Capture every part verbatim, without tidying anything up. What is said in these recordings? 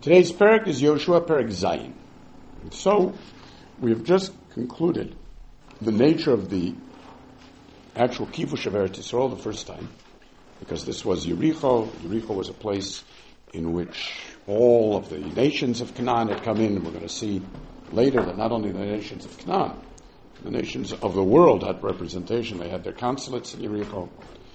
Today's parak is Yoshua Parak Zayin. So, we have just concluded the nature of the actual Kivush of Eretz Yisrael the first time, because this was Yericho. Yericho was a place in which all of the nations of Canaan had come in, and we're going to see later that not only the nations of Canaan, the nations of the world had representation. They had their consulates in Yericho.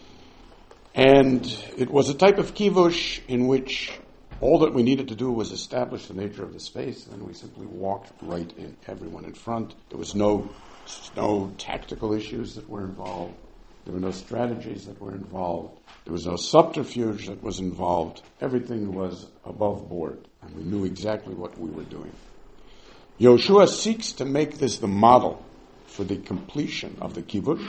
And it was a type of Kivush in which all that we needed to do was establish the nature of the space, and we simply walked right in, everyone in front. There was no, no tactical issues that were involved. There were no strategies that were involved. There was no subterfuge that was involved. Everything was above board, and we knew exactly what we were doing. Yoshua seeks to make this the model for the completion of the kivush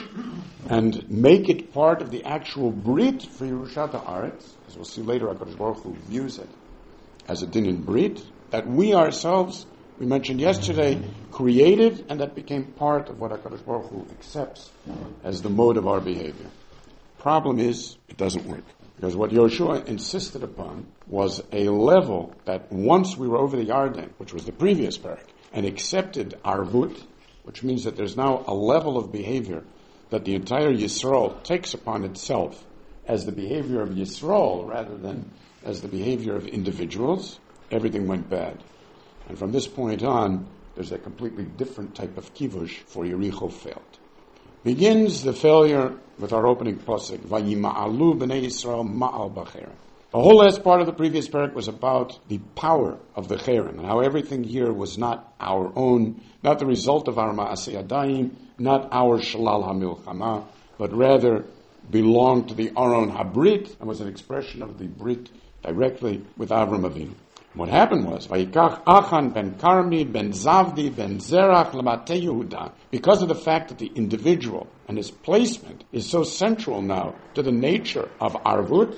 and make it part of the actual brit for Yerushat Haaretz. As we'll see later, HaKadosh Baruch Hu views it as a din in brit, that we ourselves, we mentioned yesterday, created, and that became part of what HaKadosh Baruch Hu accepts as the mode of our behavior. Problem is, it doesn't work. Because what Yoshua insisted upon was a level that once we were over the Yarden, which was the previous parak, and accepted Arvut, which means that there's now a level of behavior that the entire Yisrael takes upon itself as the behavior of Yisrael rather than as the behavior of individuals, everything went bad. And from this point on, there's a completely different type of kivush for Yericho failed. Begins the failure with our opening pasuk, Vayima'alu b'nei Yisrael ma'al b'cherem. The whole last part of the previous parak was about the power of the cherem, and how everything here was not our own, not the result of our ma'aseh yadayim, not our shalal hamilchama, but rather belonged to the Aron Habrit, and was an expression of the Brit directly with Avram Avinu. What happened was, Vayikach Achan ben Karmi ben Zavdi ben Zerach l'matei Yehuda, because of the fact that the individual and his placement is so central now to the nature of Arvut,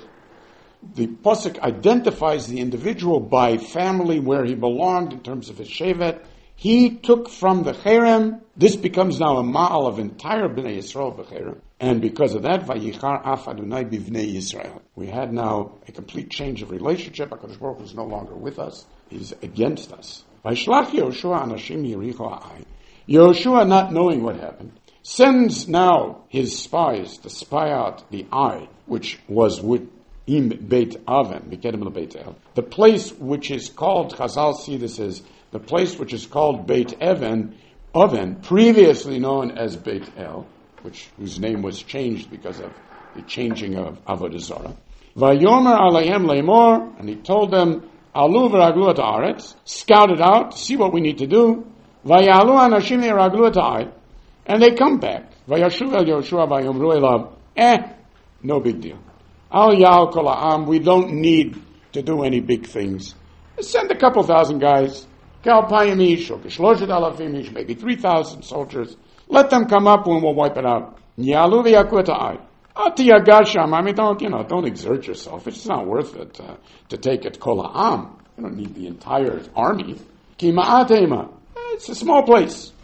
the Pasuk identifies the individual by family where he belonged in terms of his shevet. He took from the cherem. This becomes now a ma'al of entire Bnei Yisrael b'cherem. And because of that, Vayichar af Adonai b'vnei Yisrael. We had now a complete change of relationship. HaKadosh Baruch Hu is no longer with us. He's against us. Vaishlach Yoshua anashim Yericho ha'ai. Yoshua, not knowing what happened, sends now his spies to spy out the eye, which was with Im Beit Aven, Bekedem Beit El. The place which is called, Chazal see this as, the place which is called Beit Even, Oven, previously known as Beit El, which whose name was changed because of the changing of Avodah Zarah. Vayomer alayhem leimor, and he told them, Alu v'raglu et haaretz, scout it out, see what we need to do. Vayalu anashim v'raglu et ha'ai, and they come back. Vayashuv el Yoshua vayomru elav, eh, no big deal. Al yal kol ha'am, we don't need to do any big things. Send a couple thousand guys, kalpayim ish, or kishloshet alafim ish, maybe three thousand soldiers. Let them come up and we'll wipe it out. Yalu v'yaku et ha'ai. Atiyagasham, I mean, don't, you know, don't exert yourself. It's not worth it uh, to take it kol ha'am. You don't need the entire army. Ki ma'atema. It's a small place.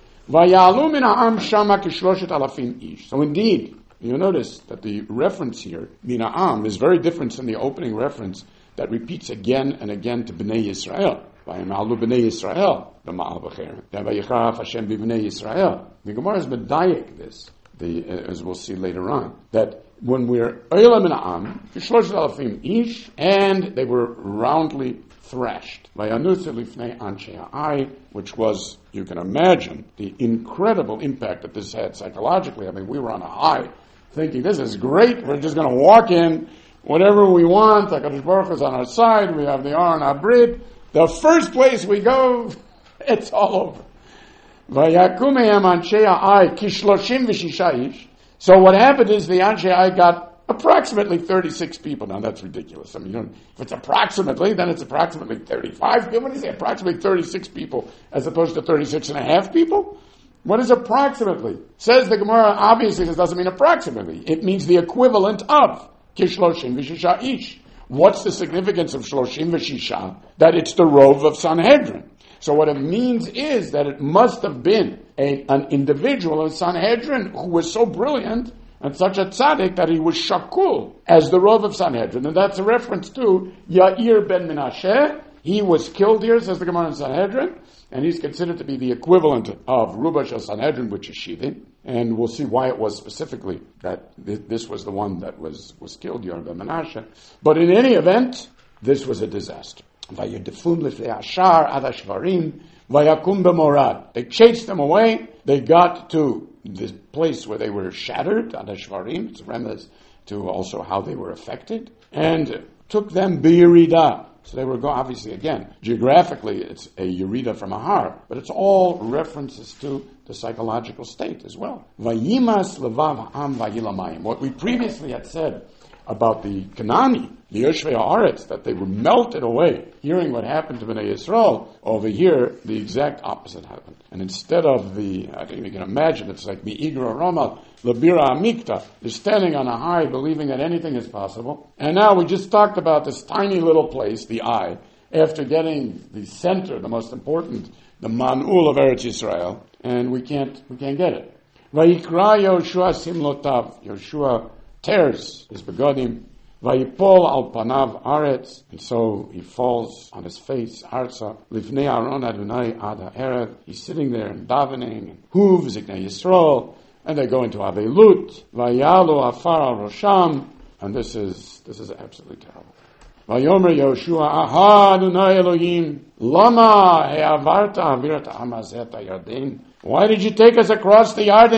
Vayalu min ha'am shama kishloshet alafim ish. So indeed, you notice that the reference here, Mina'am, is very different from the opening reference that repeats again and again to Bnei Yisrael. Vayima'alu Bnei Yisrael, b'ma'al b'cherem. Vayicharaf Hashem b'Bnei Yisrael. The Gemara has medayek this, the, uh, as we'll see later on, that when we're Oila Mina'am, Kishlosh Alafim Ish, and they were roundly thrashed. Vayanutz lifnei anshe ha'ai, which was, you can imagine, the incredible impact that this had psychologically. I mean, we were on a high, thinking, this is great, we're just going to walk in, whatever we want, HaKadosh Baruch Hu is on our side, we have the Aron Habrit, the first place we go, it's all over. So what happened is the Anshe Ai got approximately thirty-six people. Now that's ridiculous. I mean, you know, if it's approximately, then it's approximately thirty-five people. What do you say? Approximately thirty-six people as opposed to thirty-six and a half people? What is approximately? Says the Gemara, obviously this doesn't mean approximately. It means the equivalent of Kishloshim v'shisha ish. What's the significance of Shloshim v'shisha? That it's the rov of Sanhedrin. So what it means is that it must have been a, an individual in Sanhedrin who was so brilliant and such a tzaddik that he was shakul as the rov of Sanhedrin. And that's a reference to Yair ben Menashe, He was killed here, says the Gemara in Sanhedrin, and he's considered to be the equivalent of Rubash of Sanhedrin, which is Shivin. And we'll see why it was specifically that th- this was the one that was, was killed, Yehuda ben Menashe. But in any event, this was a disaster. They chased them away. They got to the place where they were shattered, Adashvarim. It's a remez to also how they were affected, and took them b'yirida. So they were going, obviously, again, geographically, it's a yirida from a har, but it's all references to the psychological state as well. Vayimas levav ha'am vayilamayim. What we previously had said about the Kanani, the Yoshvei Haaretz, that they were melted away, hearing what happened to Bnei Yisrael, over here, the exact opposite happened. And instead of the, I think you can imagine, it's like Mi'igra Roma, Labira Amikta, they're standing on a high, believing that anything is possible. And now we just talked about this tiny little place, the eye, after getting the center, the most important, the Man'ul of Eretz Yisrael, and we can't, we can't get it. Vayikra Yoshua Simlotav, Yoshua tears his begodim, vayipol al panav aretz, and so he falls on his face, arza, livnei aron Adonai ad ha'erev, he's sitting there and davening, and huv ziknei Yisrael, and they go into avelut, vayalu afar al rosham, and this is, this is absolutely terrible. Vayomer Yoshua, aha Adonai Elohim, lama he'avarta avirat hamazet ha'yarden. Why did you take us across the Yarden?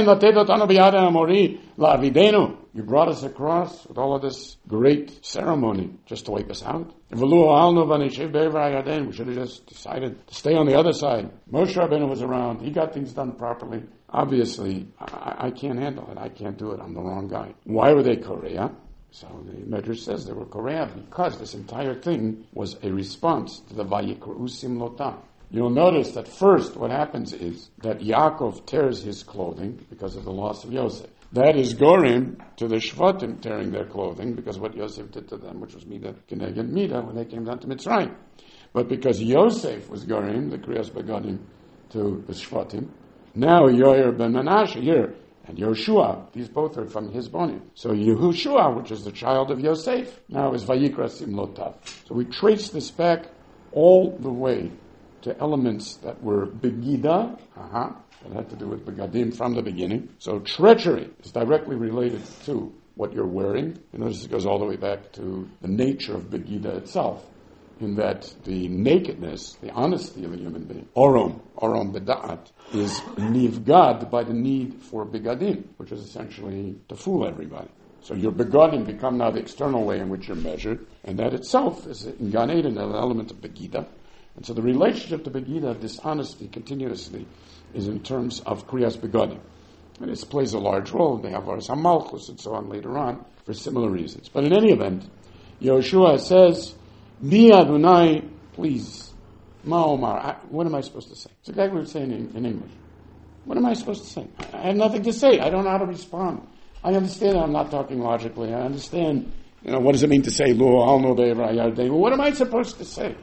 You brought us across with all of this great ceremony just to wipe us out. We should have just decided to stay on the other side. Moshe Rabbeinu was around. He got things done properly. Obviously, I, I can't handle it. I can't do it. I'm the wrong guy. Why were they Korea? So the Medrash says they were Korea because this entire thing was a response to the Vayikru Simlotam. You'll notice that first what happens is that Yaakov tears his clothing because of the loss of Yosef. That is Gorim to the Shvatim tearing their clothing because of what Yosef did to them, which was Midah Keneged Midah when they came down to Mitzrayim. But because Yosef was Gorim, the Kriyas Begodim to the Shvatim, now Yoyer ben Menashe here and Yoshua, these both are from his bonim. So Yehoshua, which is the child of Yosef, now is Vayikra Simlotav. So we trace this back all the way to elements that were begida, uh-huh, that had to do with begadim from the beginning. So treachery is directly related to what you're wearing. You notice it goes all the way back to the nature of begida itself, in that the nakedness, the honesty of a human being, orom, orom beda'at, is nivgad by the need for begadim, which is essentially to fool everybody. So your begadim become now the external way in which you're measured, and that itself is in Gan Eden an element of begida. And so the relationship to Begida of dishonesty continuously is in terms of Kriyas Begodim. And this plays a large role. They have Ars HaMalchus and so on later on for similar reasons. But in any event, Yoshua says, Bi Adonai, please, Ma Omar. I, what am I supposed to say? It's exactly what we're saying in, in English. What am I supposed to say? I have nothing to say. I don't know how to respond. I understand I'm not talking logically. I understand, you know, what does it mean to say, Lo Alno Be'evra Yarden? Well, what am I supposed to say?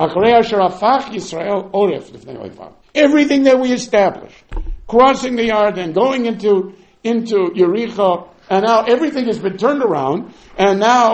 Everything that we established, crossing the Yarden, going into into Yericho, and now everything has been turned around, and now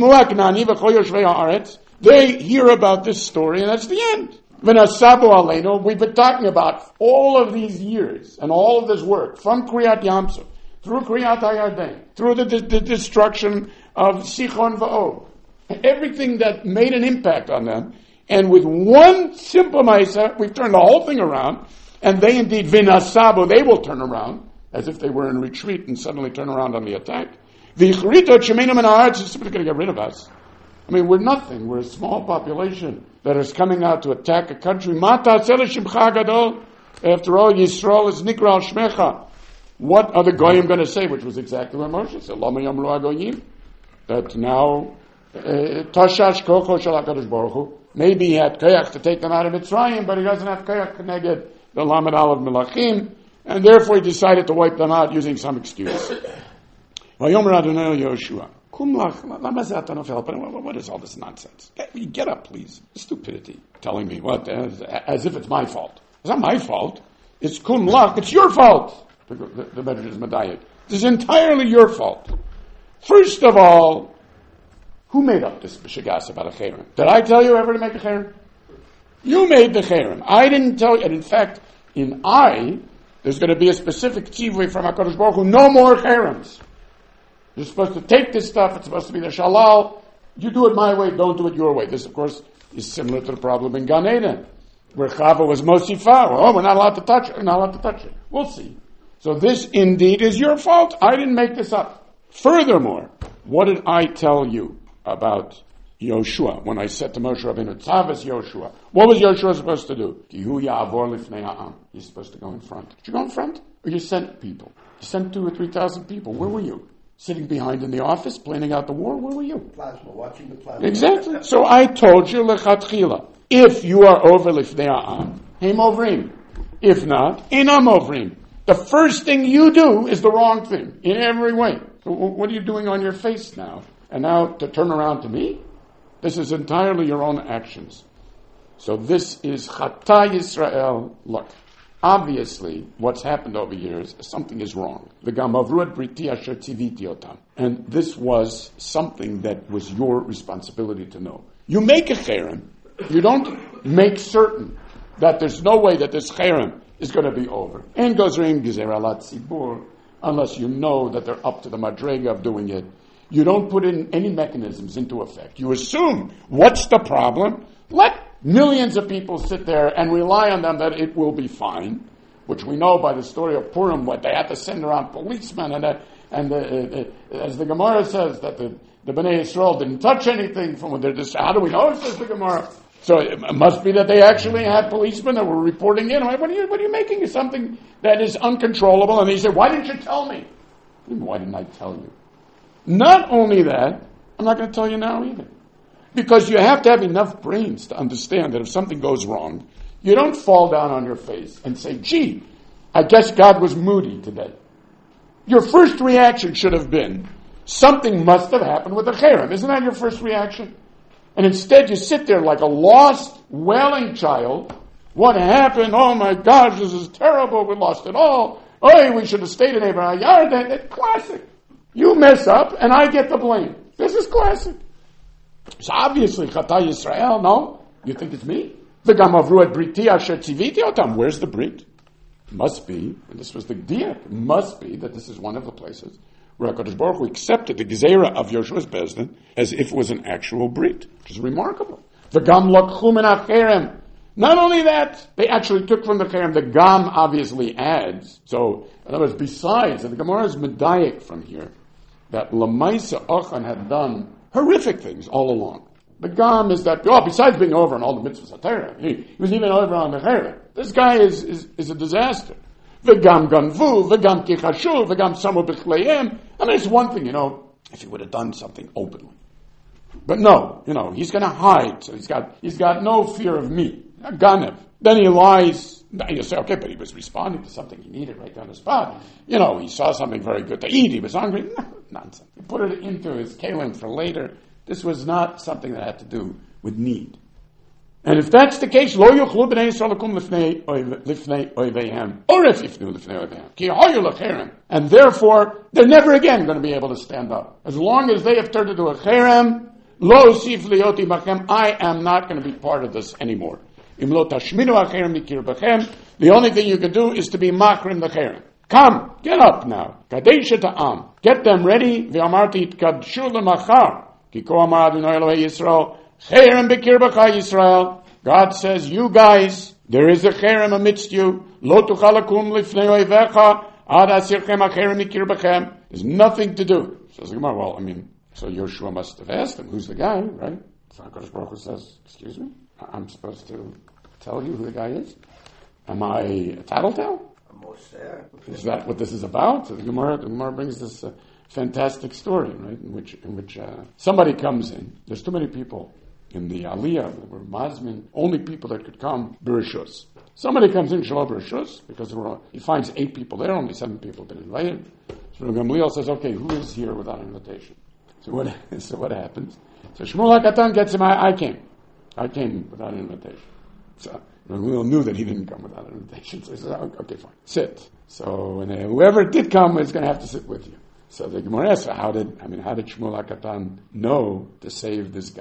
they hear about this story, and that's the end. We've been talking about all of these years and all of this work from Kriyat Yamsuf through Kriyat HaYarden, through the, the, the destruction of Sichon Va'og, everything that made an impact on them. And with one simple ma'isa, we've turned the whole thing around, and they indeed, v'nasabu, they will turn around, as if they were in retreat and suddenly turn around on the attack. V'ichrito shemenu min ha'aretz is simply going to get rid of us. I mean, we're nothing. We're a small population that is coming out to attack a country. Mata tzele shimcha gadol. After all, Yisrael is nikra al shmecha. What are the goyim going to say? Which was exactly what Moshe said. Lama yamru hagoyim. That now, tashash kocho shel HaKadosh Baruch Hu. Maybe he had koyach to take them out of Mitzrayim, but he doesn't have koyach connected the Lamed Aleph Melachim, and therefore he decided to wipe them out using some excuse. Vayomer Adonai Yoshua, kum lach, lama ze ata nofel, but what is all this nonsense? Get, get up, please. Stupidity. Telling me what, as, as if it's my fault. It's not my fault. It's kum lach, it's your fault. The, the, the Medrash is Medayek. This is entirely your fault. First of all, who made up this Bishagas about a Cheren? Did I tell you ever to make a Cheren? You made the cherem. I didn't tell you. And in fact, in I, there's going to be a specific tzivui from HaKadosh Baruch Hu, no more cherems. You're supposed to take this stuff, it's supposed to be the shalal. You do it my way, don't do it your way. This, of course, is similar to the problem in Gan Eden, where Chava was Mosifa. Oh, we're not allowed to touch it, we're not allowed to touch it. We'll see. So this indeed is your fault. I didn't make this up. Furthermore, what did I tell you about Yoshua when I said to Moshe Rabbeinu, Tzavas Yoshua? What was Yoshua supposed to do? You're supposed to go in front. Did you go in front? Or you sent people? You sent two or three thousand people. Where were you? Sitting behind in the office, planning out the war? Where were you? Plasma, watching the plasma. Exactly. So I told you, lechatchila, if you are over lifnei ha'am, heim ovrim. If not, einam ovrim. The first thing you do is the wrong thing, in every way. So what are you doing on your face now? And now to turn around to me? This is entirely your own actions. So this is Chata Yisrael. Look, obviously, what's happened over here is something is wrong. And this was something that was your responsibility to know. You make a cherem. You don't make certain that there's no way that this cherem is going to be over. And gozrim gezer alat tzibur, unless you know that they're up to the madrega of doing it. You don't put in any mechanisms into effect. You assume, what's the problem? Let millions of people sit there and rely on them that it will be fine, which we know by the story of Purim, what they had to send around policemen, and that, and the, uh, uh, as the Gemara says, that the, the Bnei Yisrael didn't touch anything from when they're just, how do we know, says the Gemara? So it must be that they actually had policemen that were reporting in. What are you, what are you making? Is something that is uncontrollable? And he said, why didn't you tell me? Why didn't I tell you? Not only that, I'm not going to tell you now either. Because you have to have enough brains to understand that if something goes wrong, you don't fall down on your face and say, gee, I guess God was moody today. Your first reaction should have been, something must have happened with the cherem. Isn't that your first reaction? And instead you sit there like a lost, wailing child. What happened? Oh my gosh, this is terrible. We lost it all. Oh, we should have stayed in Abraham Yard. That's classic. You mess up, and I get the blame. This is classic. So obviously, Chata Yisrael, no? You think it's me? V'gam avru et briti asher tziviti otam. Where's the brit? Must be, and this was the diak, must be that this is one of the places where HaKadosh Baruch Hu accepted the gezerah of Yoshua's Bezdin as if it was an actual brit, which is remarkable. V'gam lokchu min hacherem. Not only that, they actually took from the cherem. The gam obviously adds. So, in other words, besides, and the Gemara is medayik from here, that Lamaisa Ochan had done horrific things all along. The gam is that, oh, besides being over on all the mitzvahs of Torah, he, he was even over on the cherem. This guy is, is, is a disaster. V'gam ganvu, v'gam kichashu, v'gam samu b'chleim. I mean, it's one thing, you know, if he would have done something openly. But no, you know, he's going to hide, so he's got, he's got no fear of me. Ganev. Then he lies. You say, okay, but he was responding to something he needed right on the spot. You know, he saw something very good to eat. He was hungry. No, nonsense. He put it into his kalim for later. This was not something that had to do with need. And if that's the case, lo yuchlu b'nei Yisrael lakum lifnei lifnei oivehem, or if yifnu lifnei oivehem, ki hayu lecherem, and therefore they're never again going to be able to stand up. As long as they have turned into a cherem, lo sif lioti machem, I am not going to be part of this anymore. The only thing you can do is to be makrim the cherem. Come, get up now. Kadesha ta'am. Get them ready. V'amarti tkadshu l'machar. Ki ko amar Adonai Elohei Yisrael. Cherem b'kirbecha Yisrael. God says, you guys, there is a cherem amidst you. Lo tuchal lakum lifnei oivecha. Ad asirchem ha-cherem b'kirbechem. There's nothing to do. Says the Gemara, well, I mean, so Yoshua must have asked him, who's the guy, right? So HaKadosh Baruch Hu says, excuse me? I'm supposed to tell you who the guy is? Am I a tattletale? Is that what this is about? So the Gemara, the Gemara brings this uh, fantastic story, right? In which, in which uh, somebody comes in. There's too many people in the Aliyah. There were Mazmin, only people that could come, Bereshus. Somebody comes in, Shalom Bereshus, because there were, he finds eight people there, only seven people have been invited. So Gamliel says, okay, who is here without an invitation? So what, so what happens? So Shmuel HaKatan gets him, I, I came. I came without an invitation. So Gamliel knew that he didn't come without an invitation. So he said, okay, fine, sit. So and, uh, whoever did come is going to have to sit with you. So the Gemara asks, how did, I mean, how did Shmuel HaKatan know to save this guy?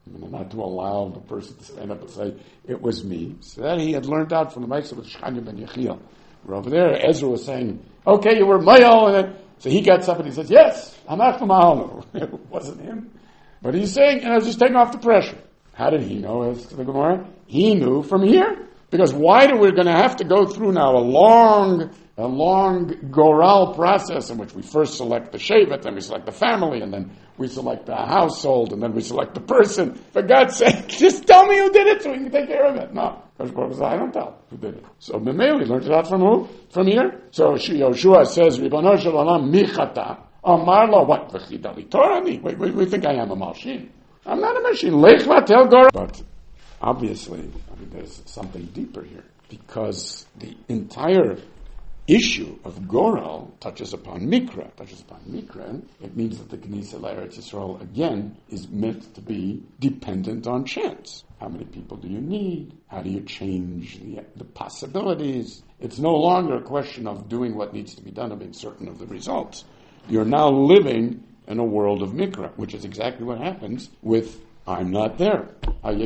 I mean, not to allow the person to stand up and say, it was me. So that he had learned out from the Ma'aseh with Shechania ben Yechiel. Where over there, Ezra was saying, okay, you were Mayal, and then, so he gets up and he says, yes, I'm Achnu Ma'alnu. It wasn't him. But he's saying, and I was just taking off the pressure. How did he know, as to the Gemara? He knew from here. Because why do we going to have to go through now a long, a long goral process in which we first select the shevet, then we select the family, and then we select the household, and then we select the person. For God's sake, just tell me who did it so we can take care of it. No. Because I don't tell who did it. So Memele, he learned it out from who? From here. So Yoshua says, Ribono shel olam michata. Amar lo, what? V'chidali torani? Wait, wait, we think I am a malshin. I'm not a machine. Lech vatel gor. But obviously, I mean, there's something deeper here. Because the entire issue of Goral touches upon Mikra. Touches upon Mikra. It means that the Knesset Eretz Yisrael, again, is meant to be dependent on chance. How many people do you need? How do you change the, the possibilities? It's no longer a question of doing what needs to be done and being certain of the results. You're now living in a world of Mikra, which is exactly what happens with I'm not there. What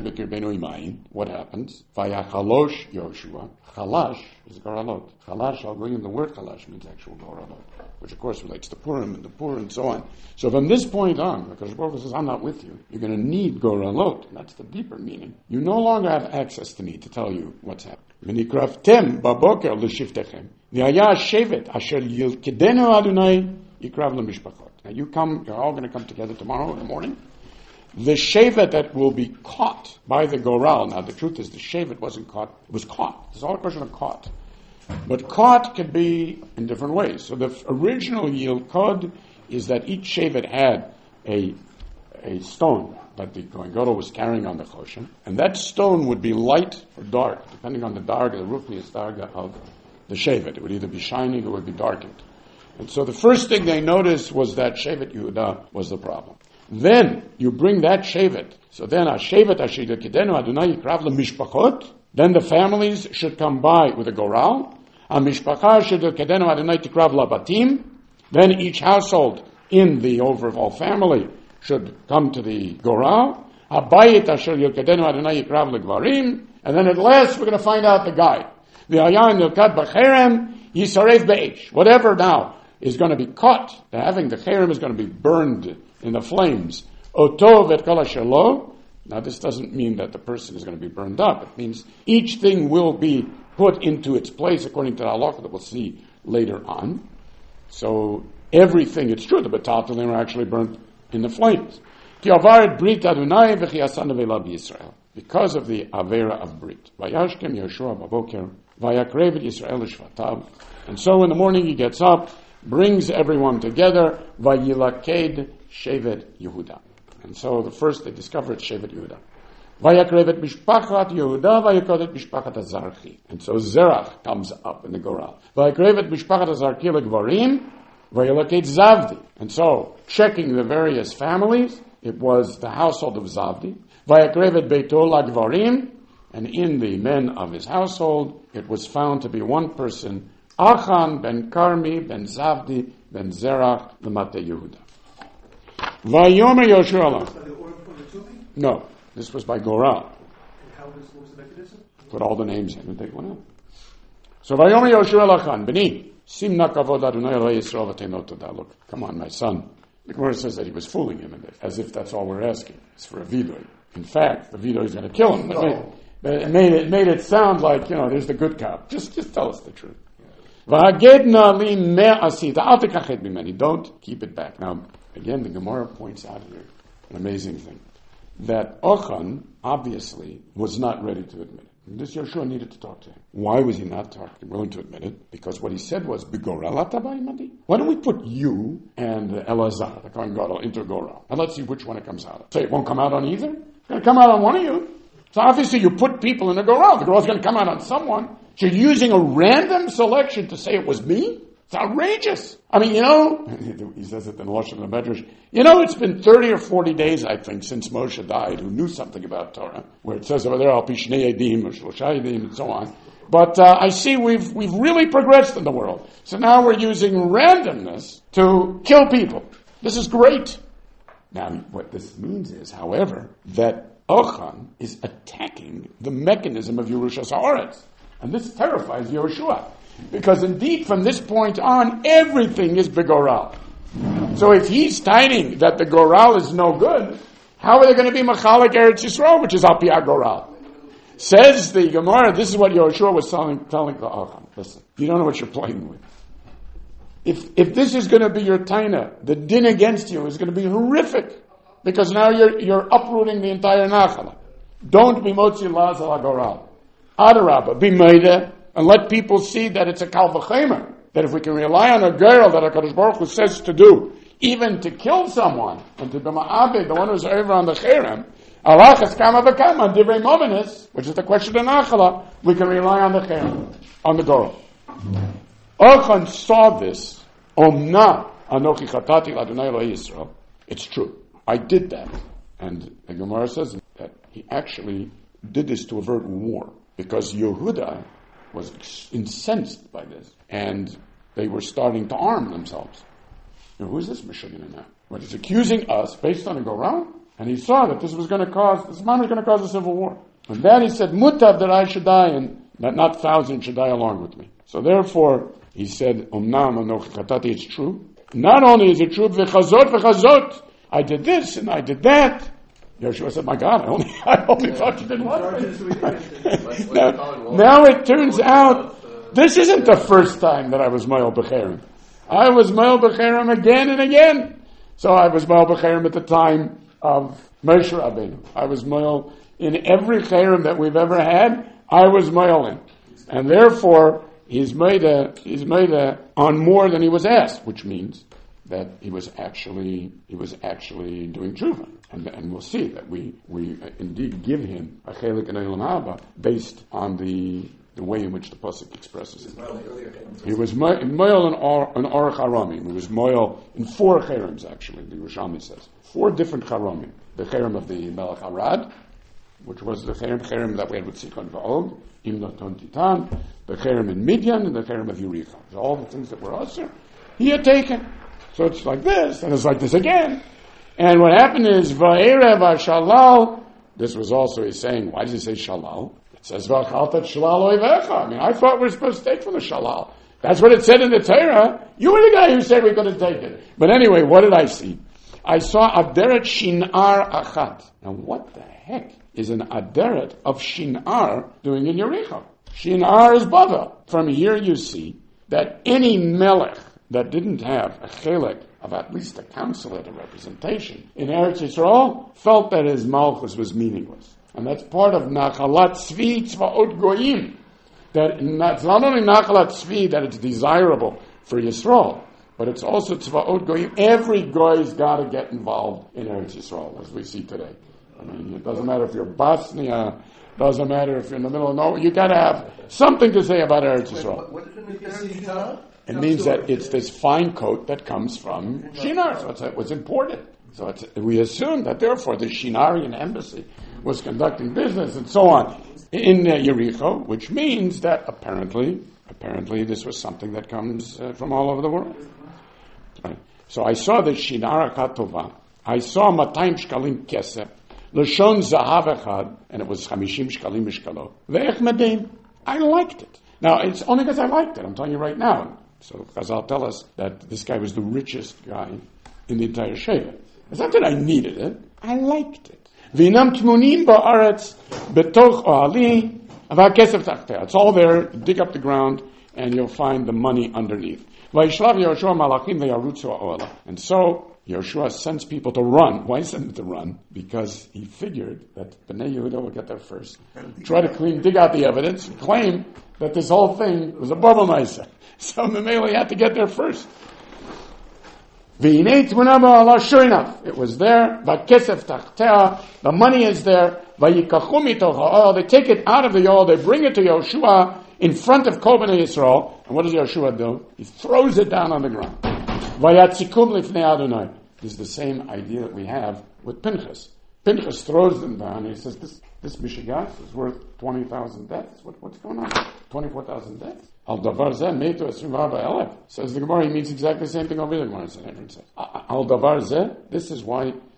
happens? Vayachalosh Yoshua. Chalash is Goralot. Chalash, I'll bring in the word chalash means actual Goralot, which of course relates to Purim and the Pur and so on. So from this point on, because the Baruch says, I'm not with you, you're going to need Goralot. And that's the deeper meaning. You no longer have access to me to tell you what's happening. V'nikraftem baboker l'shiftechem. V'haya shevet asher yilkedenu Adonai yikrav l'mishpachot. Now you come, you're all going to come together tomorrow in the morning. The shevet that will be caught by the goral. Now the truth is the shevet wasn't caught, it was caught. It's all a question of caught. But caught can be in different ways. So the original yield code is that each shevet had a a stone that the Kohen Gadol was carrying on the choshen, and that stone would be light or dark, depending on the darga, the ruchnius darga of the shevet. It would either be shining or it would be darkened. And so the first thing they noticed was that Shevet Yehuda was the problem. Then you bring that Shevet. So then a Shevet asher yilkedenu Adonai yikrav l'mishpachot. Then the families should come by with a goral. A mishpacha asher yilkedenu Adonai tikrav labatim. Then each household in the overall family should come to the goral. A bayit asher yilkedenu Adonai yikrav legvarim. And then at last we're going to find out the guy. The ayan yilkad b'cherem yisarev be'esh. Whatever now is going to be caught. The having the cherem is going to be burned in the flames. Otov et kol asher lo. Now this doesn't mean that the person is going to be burned up. It means each thing will be put into its place according to the halakha that we'll see later on. So everything, it's true, the Betaltalim are actually burnt in the flames. Ki avar brit Adonai v'chi asan v'ela b'Yisrael. Because of the avera of brit. Vayashkem Yoshua baboker vayakrev et Yisrael l'shvatav. And so in the morning he gets up, brings everyone together, vayilaked Shevet Yehuda. And so the first they discover it's Shevet Yehuda. Vayakrevet mishpachat Yehuda, vayakodet mishpachat Azarchi. And so Zerach comes up in the Goral. Vayakrevet mishpachat Azarchi legvarim, vayilaked Zavdi. And so, checking the various families, it was the household of Zavdi. Vayakrevet beito lagvarim, and in the men of his household, it was found to be one person, Achan ben Karmi ben Zavdi ben Zerach the Mate Yehuda. Vayomer Yoshua. No, this was by Goral. How was, what was the mechanism? Put all the names in and take one out. So Vayomer Yoshua Lachan Beni Simna Kavod Adonai Eloi Yisrael V'Teinot Todah. Look, come on, my son. The Gemara says that he was fooling him a bit, as if that's all we're asking. It's for a vidoy. In fact, the vidoy is going to kill him. No. But it made it made it sound like, you know, there's the good cop. Just just tell us the truth. Don't keep it back. Now, again, the Gemara points out here an amazing thing. That Ochan, obviously, was not ready to admit it. And this Yoshua needed to talk to him. Why was he not talking, willing to admit it? Because what he said was, why don't we put you and Elazar, the Kohen Gadol, into Goral? And let's see which one it comes out of. So it won't come out on either? It's going to come out on one of you. So obviously you put people in a Goral. The Goral's going to come out on someone. So you're using a random selection to say it was me? It's outrageous. I mean, you know, he says it in Lashon HaMedrash, you know, it's been thirty or forty days, I think, since Moshe died, who knew something about Torah, where it says over there, Al Pishnei Edim, or Shlosha Edim, and so on. But uh, I see we've we've really progressed in the world. So now we're using randomness to kill people. This is great. Now, what this means is, however, that Achan is attacking the mechanism of Yerushas Haaretz. And this terrifies Yehoshua. Because indeed, from this point on, everything is begoral. So if he's stating that the goral is no good, how are they going to be Machalik Eretz Yisrael, which is Al Pi HaGoral? Says the Gemara, this is what Yehoshua was telling, telling the Achan. Listen, you don't know what you're playing with. If if this is going to be your taina, the din against you is going to be horrific, because now you're you're uprooting the entire nachala. Don't be motzi laz al goral. Adarabba, be meida, and let people see that it's a kal v'chemer. That if we can rely on a girl that HaKadosh Baruch Hu says to do, even to kill someone, and to be ma'abed, the one who's over on the cherem, alachas kama v'kama, divrei mominus, which is the question of nachala, we can rely on the cherem, on the girl. Achan saw this. Omna anochi chatati l'Adonai Eloi Yisrael. It's true. I did that. And the Gemara says that he actually did this to avert war. Because Yehuda was incensed by this. And they were starting to arm themselves. Now, who is this Meshuggah now? What, he's accusing us based on a Goran? And he saw that this was going to cause, this man was going to cause a civil war. And then he said, Mutav that I should die and that not thousand should die along with me. So therefore, he said, Omnam anochi chatati, it's true. Not only is it true, v'chazot, v'chazot, I did this and I did that. Yehoshua said, my God, I only, I only thought you did one thing. now, now it turns out, this isn't the first time that I was Moel Becherim. I was Moel Becherim again and again. So I was Moel Becherim at the time of Moshe Rabbeinu. I was Moel in every Cherem that we've ever had. I was Moel in. And therefore, he's made a, he's made a, on more than he was asked, which means that he was actually, he was actually doing tshuva. And, and we'll see that we, we indeed give him a chelik and Eilam Haba based on the, the way in which the pasuk expresses it. He was moel in Orach Haramim. He was moel in four cherems, actually, the Yerushalmi says. Four different charamim. The cherem of the Melech Arad, which was the cherem, cherem that we had with Sichon Va'og, Im Noton Titan, the cherem in Midian, and the cherem of Yericho. So all the things that were usher, he had taken. So it's like this, and it's like this again. And what happened is, Va'erev HaShalal, this was also he's saying, why does he say Shalal? It says, V'achaltat Shalal Oivecha. I mean, I thought we were supposed to take from the Shalal. That's what it said in the Torah. You were the guy who said we we're going to take it. But anyway, what did I see? I saw Aderet Shinar Achat. Now what the heck is an Aderet of Shinar doing in Yericho? Shinar is Bava. From here you see that any melech that didn't have a chelek of at least a consulate, a representation in Eretz Yisrael, felt that his malchus was meaningless. And that's part of Nachalat Tzvi Tzvaot Goyim. That it's not only Nachalat Tzvi that it's desirable for Yisrael, but it's also Tzvaot Goyim. Every goy's got to get involved in Eretz Yisrael, as we see today. I mean, it doesn't matter if you're Bosnia, doesn't matter if you're in the middle of nowhere, you got to have something to say about Eretz Yisrael. What did it mean? It means that it's this fine coat that comes from Shinar, so it's, it was imported. So it's, we assume that therefore the Shinarian embassy was conducting business and so on in uh, Yericho, which means that apparently, apparently this was something that comes uh, from all over the world. Right. So I saw the Shinar Katova. I saw Matayim Shkalim Kesef, Lashon Zahav Echad, and it was Chamishim Shkalim Mishkalo. Ve'ech Medim. I liked it. Now, it's only because I liked it. I'm telling you right now. So Chazal tell us that this guy was the richest guy in the entire Sheva. It's not that I needed it. I liked it. V'inam tmunim ba'aretz betoch o'ali v'hakesef tachteh. It's all there. Dig up the ground, and you'll find the money underneath. V'yishlav Yehoshua malachim v'yarutzu o'ala. And so Yehoshua sends people to run. Why send them to run? Because he figured that Bnei Yehuda will get there first. Try to clean, dig out the evidence, and claim that this whole thing was a bubble maisa. So Mameli had to get there first. Sure enough, it was there. The money is there. They take it out of the oil, they bring it to Yehoshua in front of Kol Bnei Yisrael. And what does Yehoshua do? He throws it down on the ground. This is the same idea that we have with Pinchas. Pinchas throws them down and he says, this this Mishigas is worth twenty thousand deaths. What, what's going on? twenty-four thousand deaths? Al davar zeh meitu esrim v'arba elef. Says the Gemara, he means exactly the same thing over here. The Gemara says. Al davar zeh, this is why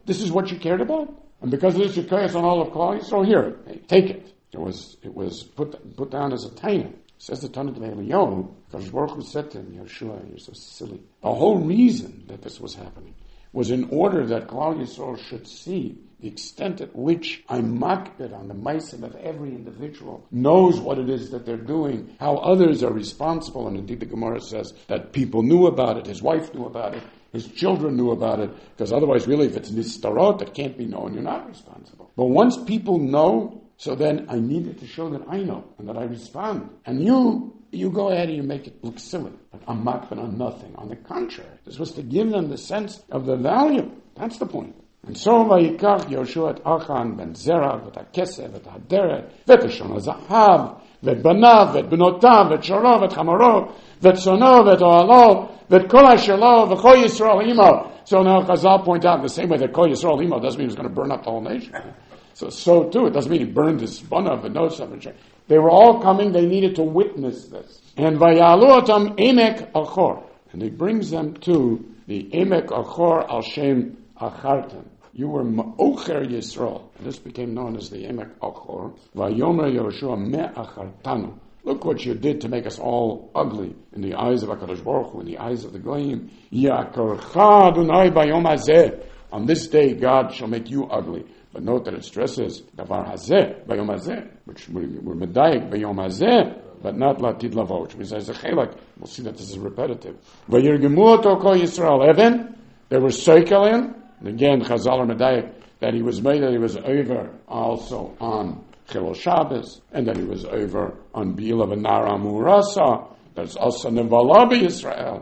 This is what you cared about? And because of this, you curse on all of Klal Yisrael. Here, hey, take it. It was it was put put down as a taina. Says the Tanakh of Eliyahu, because Baruch Hu said to him, Yeshua, you're so silly. The whole reason that this was happening was in order that Klal Yisrael should see the extent at which I'm makbid on the meisim of every individual, knows what it is that they're doing, how others are responsible, and indeed the Gemara says that people knew about it, his wife knew about it, his children knew about it, because otherwise really if it's nistarot that can't be known, you're not responsible. But once people know, so then I needed to show that I know, and that I respond. And you, you go ahead and you make it look silly. But I'm makbid on nothing. On the contrary, this was to give them the sense of the value. That's the point. And so, Vayikach Yoshua et Achan ben Zerah, vet HaKesef, vet HaDeret, vet Eshon HaZahav, vet Banav, vet Benotav, vet Shoro, vet Chamoro, vet Sono, vet Oalo, vet Kol Asher Lo, v'Chol Yisrael Imo. So now Chazal point out the same way that Kol Yisrael Imo doesn't mean he was going to burn up the whole nation. So, so too, it doesn't mean he burned his Banav and Nosav and Shor. They were all coming, they needed to witness this. And Vayalu Otam Emek Achor. And he brings them to the Emek Achor al Shem Achartem. You were Ma'ocher Yisrael. This became known as the Emek Achor. Vayomer Yoshua Me'achartanu. Look what you did to make us all ugly in the eyes of HaKadosh Baruch Hu, in the eyes of the Goyim. Yakorcha Adonai bayom hazeh. On this day, God shall make you ugly. But note that it stresses Davar hazeh, bayom hazeh, which we're medayik bayom hazeh, but not latid lavo, which means as a chelak. We'll see that this is repetitive. Vayirgemu oto kol Yisrael even. There was Seikelin. And again, Chazal or Medayik, that he was made, that he was over also on Chilul Shabbos, and that he was over on Bila V'Nara Murasa, that's also Nevala B'Yisrael,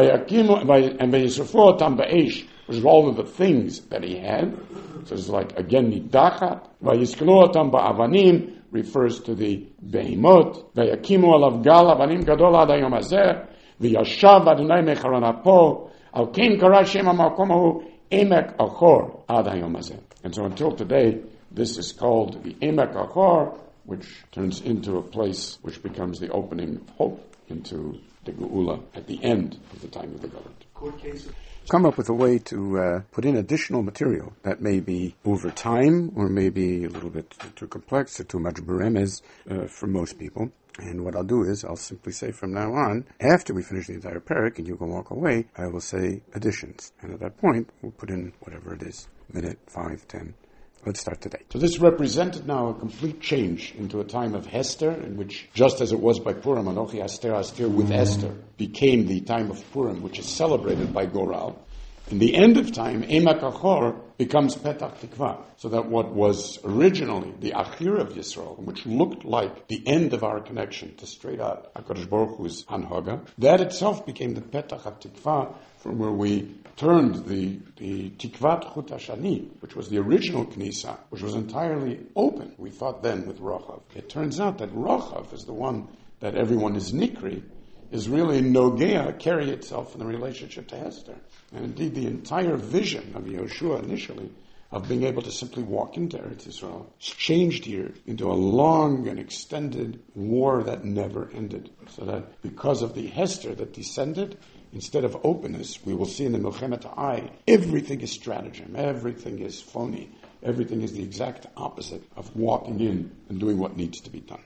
and V'Yisrafu Otam B'Eish, which is all of the things that he had. So it's like, again, Nidachat, V'Yiskenu Otam Ba'avanim, refers to the Behemot, V'Yakimu Alav Gal Avanim Gadol Ad Hayom Hazeh, V'Yashav Adonai Mecharon Apo, Al Kein Kara Shem HaMakom Hu, Emek Achor Ad Hayom Hazeh. And so until today, this is called the Emek Achor, which turns into a place which becomes the opening of hope into the Geula at the end of the time of the government. Court cases. Come up with a way to uh, put in additional material that may be over time or maybe a little bit too complex or too much beremes uh, for most people. And what I'll do is I'll simply say from now on, after we finish the entire parak and you can walk away, I will say additions. And at that point, we'll put in whatever it is, minute, five, ten. Let's start today. So this represented now a complete change into a time of Hester, in which, just as it was by Purim, Anochi Aster Aster with Esther, became the time of Purim, which is celebrated by Goral. In the end of time, Emek Achor becomes Petach Tikva, so that what was originally the Achir of Yisrael, which looked like the end of our connection to straight out HaKadosh Baruch Hu's Hanhaga, that itself became the Petach HaTikva, from where we turned the, the Tikvat Chut HaShani, which was the original Knisa, which was entirely open, we thought then, with Rochav. It turns out that Rochav is the one that everyone is Nikri, is really Nogea, carry itself in the relationship to Hester. And indeed, the entire vision of Yehoshua initially, of being able to simply walk into Eretz Yisrael, changed here into a long and extended war that never ended. So that because of the Hester that descended, instead of openness, we will see in the Milchemet Ai, everything is stratagem, everything is phony, everything is the exact opposite of walking in and doing what needs to be done.